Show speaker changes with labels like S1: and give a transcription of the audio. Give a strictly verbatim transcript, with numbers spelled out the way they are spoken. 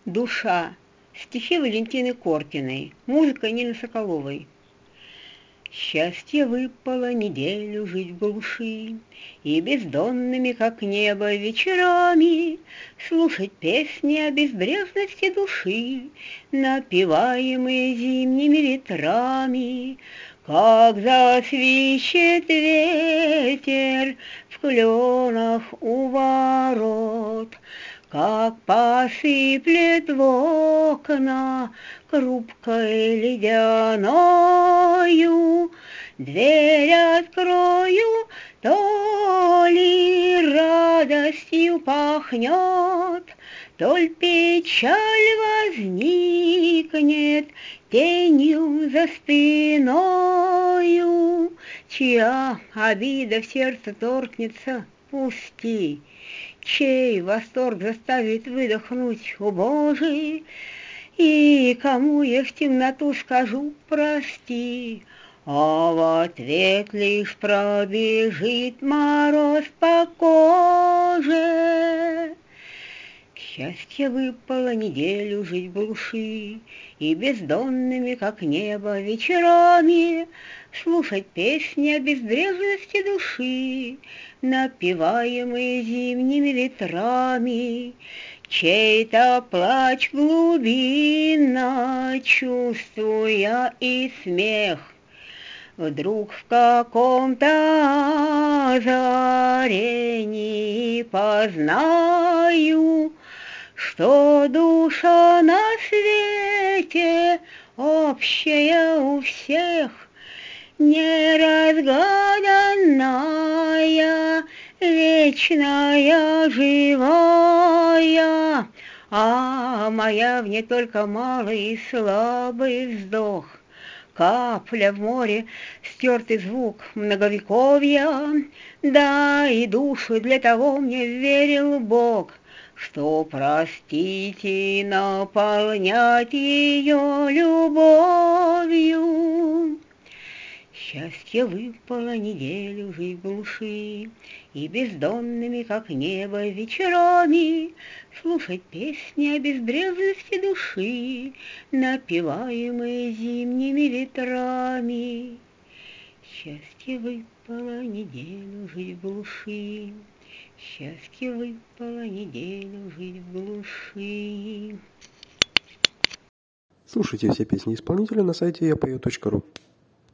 S1: Душа. Стихи Валентины Коркиной. Музыка Нины Соколовой. Счастье выпало неделю жить в глуши И бездонными, как небо, вечерами Слушать песни о безбрежности души, Напеваемые зимними ветрами. Как засвищет ветер в кленах у ворот, Как посыплет в окна крупкой ледяною, Дверь открою, то ли радостью пахнет, То ль печаль возникнет тенью за спиною. Чья обида в сердце торкнется, пусти, Чей восторг заставит выдохнуть, о Боже, И кому я в темноту скажу прости, А в ответ лишь пробежит мороз по коже. Счастье выпало неделю жить в глуши И бездонными, как небо, вечерами Слушать песни о безбрежности души, Напеваемые зимними ветрами. Чей-то плач глубинно чувствуя и смех, Вдруг в каком-то озарении познаю, Что душа на свете общая у всех, Неразгаданная, вечная, живая, А моя в ней только малый и слабый вздох. Капля в море, стертый звук многовековья, Да и душу для того мне верил Бог, Что простить и наполнять ее любовью. Счастье выпало неделю жить в глуши И бездонными, как небо, вечерами Слушать песни о безбрежности души, Напеваемые зимними ветрами. Счастье выпало неделю жить в глуши, Счастье выпало неделю жить в глуши.
S2: Слушайте все песни исполнителя на сайте я пою точка ру.